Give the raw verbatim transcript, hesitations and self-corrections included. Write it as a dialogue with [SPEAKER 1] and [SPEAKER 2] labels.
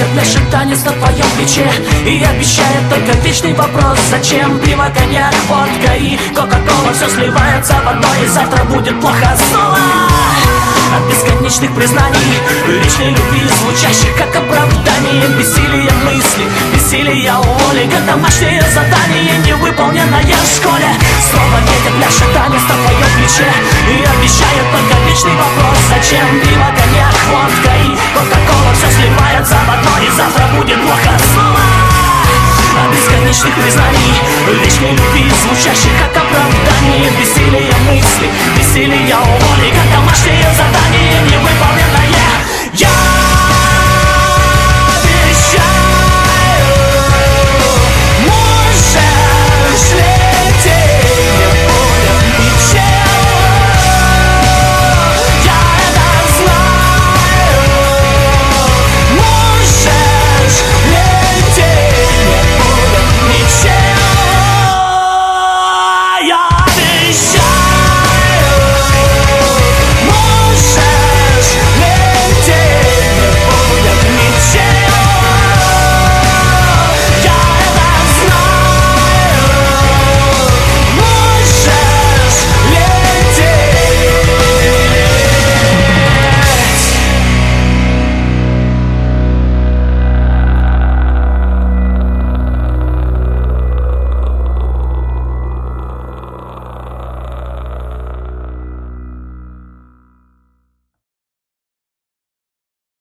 [SPEAKER 1] ветер пляшет танец на твоем плече и обещает только вечный вопрос: зачем? Пиво, коньяк, водка и кока-кола, все сливается в одно, и завтра будет плохо снова. От бесконечных признаний, личной любви, звучащих как оправдание, бессилие мысли, бессилие воли, как домашнее задание, невыполненное в школе. Снова ветер пляшет танец на твоем плече и обещает только вечный вопрос: зачем? Пиво, коньяк, водка и кока-кола, все сливается в одно, и завтра будет плохо снова. От бесконечных признаний, личной любви, звучащих как оправдание, бессилие мысли, бессилие воли, как домашнее задание.